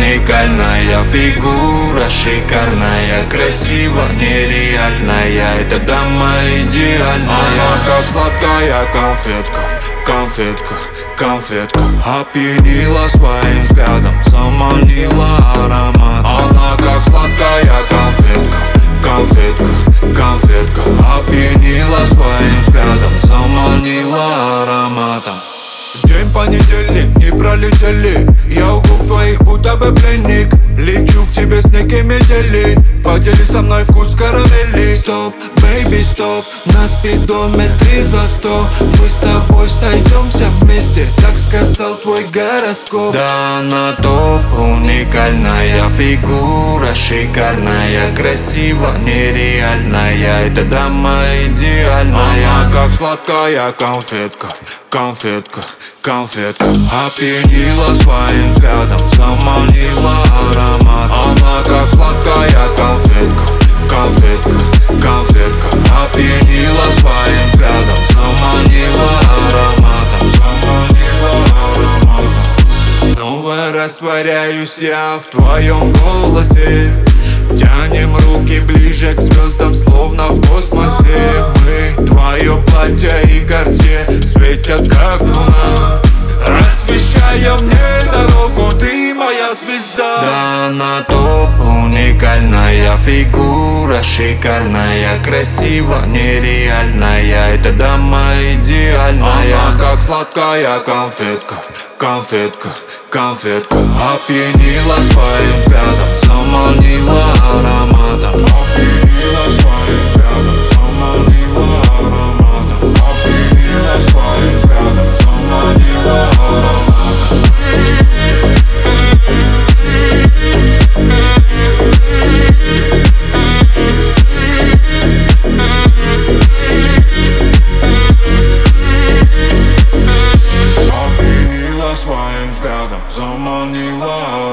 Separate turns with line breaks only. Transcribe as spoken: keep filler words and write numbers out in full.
уникальная фигура, шикарная, красиво, нереальная. Это дама идеальная. Она как сладкая конфетка, конфетка, конфетка. Опьянила своим взглядом, заманила аромат. Она как сладкая конфетка, конфетка, конфетка. Опьянила своим взглядом, заманила ароматом. День понедельник, не пролетели. Я у губ твоих будто бы пленник. Лечу к тебе с некой метели. Поделись со мной вкус карамели. Стоп, бэйби, стоп. На спидометре за сто. Мы с тобой сойдемся вместе, так сказал твой гороскоп. Да, она топ, уникальная фигура, шикарная, красиво, нереальная. Это дама идеальная. Она как сладкая конфетка, конфетка, конфетка. Опьянила своим взглядом, заманила аромат. Она как сладкая конфетка, конфетка, конфетка. Опьянила своим взглядом, заманила ароматом, заманила ароматом. Снова растворяюсь я в твоем голосе. Тянем руки ближе к звездам, словно в космосе. Мы, твое платье и Картье, светят как луна, освещая мне дорогу, ты моя звезда. Да, она топ, уникальная фигура, шикарная, красиво, нереальная. Это дама идеальная. Она как сладкая конфетка, конфетка, конфетка. Опьянила своим взглядом, заманила ароматом. Опьянила своим взглядом, заманила ароматом. Опьянила своим взглядом, заманила ароматом. Опьянила своим взглядом, заманила